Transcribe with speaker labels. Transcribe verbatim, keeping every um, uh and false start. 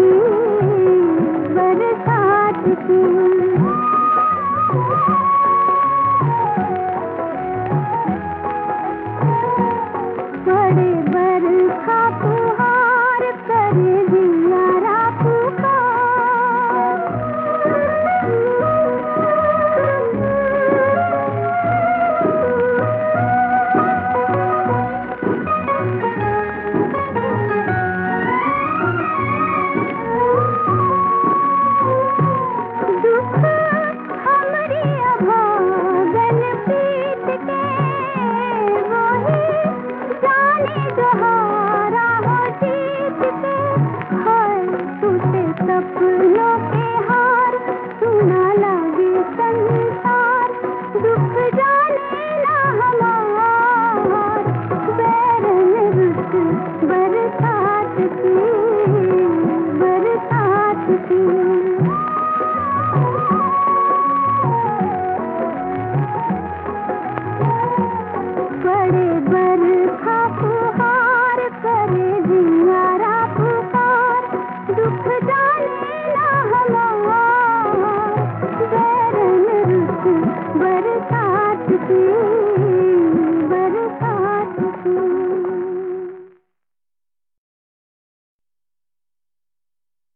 Speaker 1: बरसात की। बड़े बरखा फुहार करे जियारा पुकार। दुख हमरी अभागन पीत के वही जाने जहारा हो जीत के। हाय टूटे सपनों के हार सुना लागे संसार। दुख जाने ना हमार बैरन रुत बरसात की। बरसात की। बड़े बरखा फुहार करे जियारा पुकार। दुख जाने